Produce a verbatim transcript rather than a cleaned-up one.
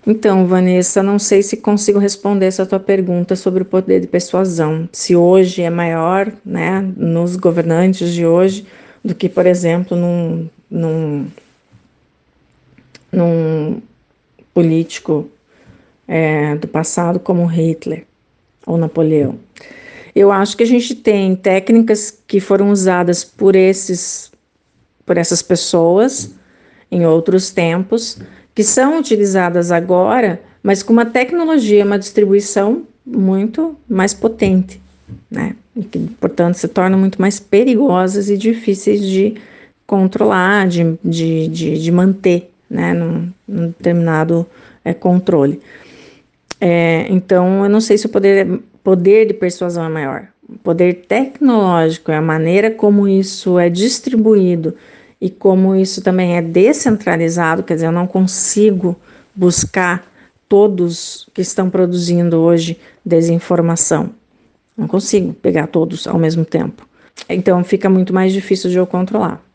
Então, Vanessa, não sei se consigo responder essa tua pergunta sobre o poder de persuasão. Se hoje é maior, né, nos governantes de hoje, do que, por exemplo, num, num, num político é, do passado como Hitler ou Napoleão. Eu acho que a gente tem técnicas que foram usadas por esses, por essas pessoas em outros tempos, que são utilizadas agora, mas com uma tecnologia, uma distribuição muito mais potente, né? E que, portanto, se tornam muito mais perigosas e difíceis de controlar, de, de, de, de manter, né? Num, num determinado é, controle. É, então, eu não sei se o poder, poder de persuasão é maior. O poder tecnológico é a maneira como isso é distribuído e como isso também é descentralizado, quer dizer, eu não consigo buscar todos que estão produzindo hoje desinformação. Não consigo pegar todos ao mesmo tempo. Então, fica muito mais difícil de eu controlar.